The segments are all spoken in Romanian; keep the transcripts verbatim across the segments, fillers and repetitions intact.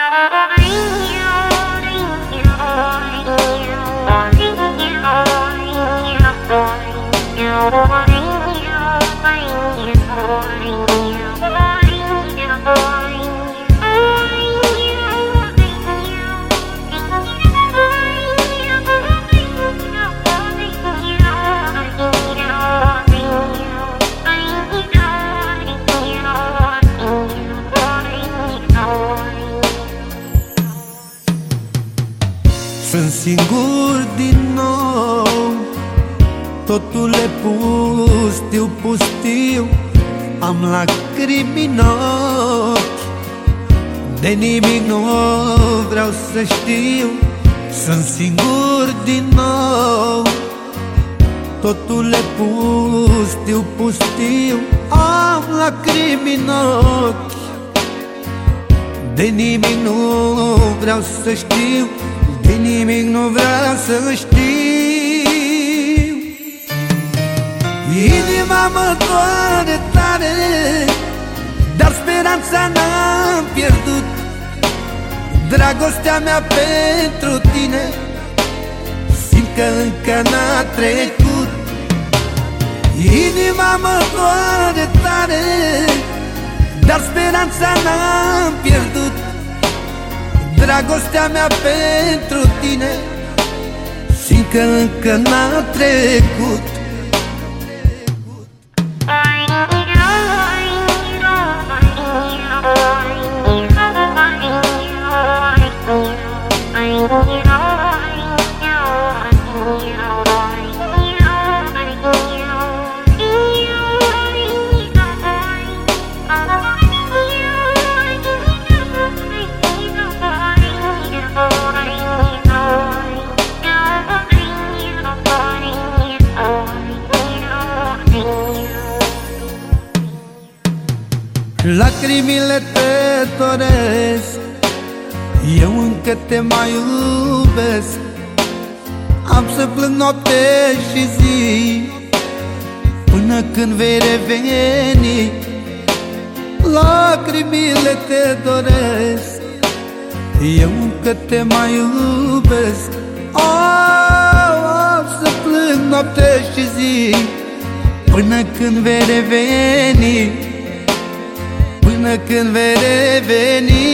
Sunt singur din nou, totul e pustiu, pustiu. Am lacrimi în ochi, de nimic nu vreau să știu. Sunt singur din nou, totul e pustiu, pustiu. Am lacrimi în ochi, de nimic nu vreau să știu. De nimic nu vreau să știu. Inima mă doare tare, dar speranța n-am pierdut. Dragostea mea pentru tine simt că încă n-a trecut. Inima mă doare tare, dar speranța n-am pierdut. Dragostea mea pentru tine simt că încă n-a trecut. Lacrimile te doresc, eu încă te mai iubesc. Am să plâng noapte și zi, până când vei reveni. Lacrimile te doresc, eu încă te mai iubesc. Am să plâng noapte și zi, până când vei reveni. Până când vei reveni.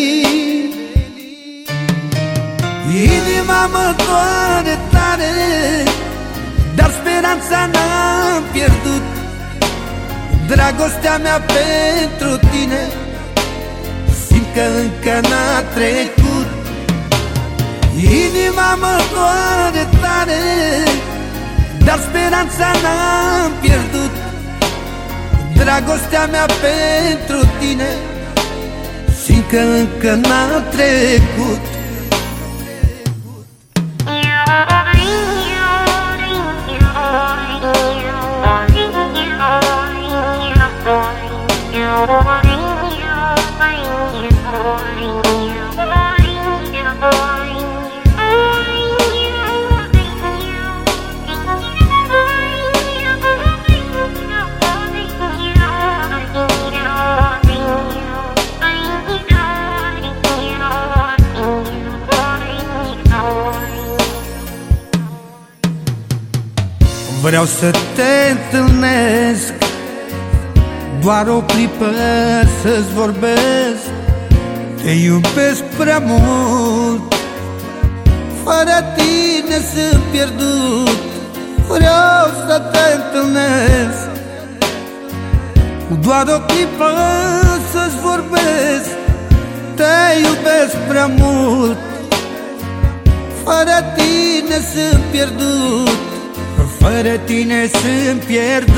Inima mă doare tare, dar speranța n-am pierdut. Dragostea mea pentru tine simt că încă n-a trecut. Inima mă doare tare, dar speranța n-am pierdut. Dragostea mea pentru tine simt că încă n-a trecut. Vreau să te întâlnesc, doar o clipă să-ți vorbesc. Te iubesc prea mult, fără tine sunt pierdut. Vreau să te întâlnesc, doar o clipă să-ți vorbesc. Te iubesc prea mult, fără tine sunt pierdut. Fără tine sunt pierdut.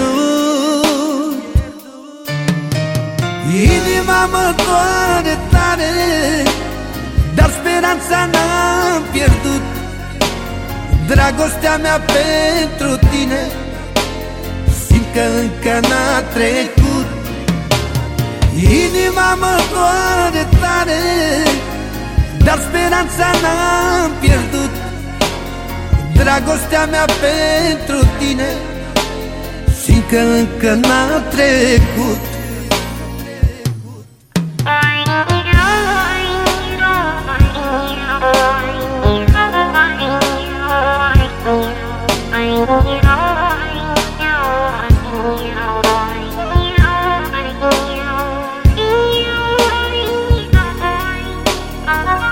Inima mă doare tare, dar speranța n-am pierdut. Dragostea mea pentru tine simt că încă n-a trecut. Inima mă doare tare, dar speranța n-am pierdut. Dragostea mea pentru tine simt că încă n-a trecut. Thank you.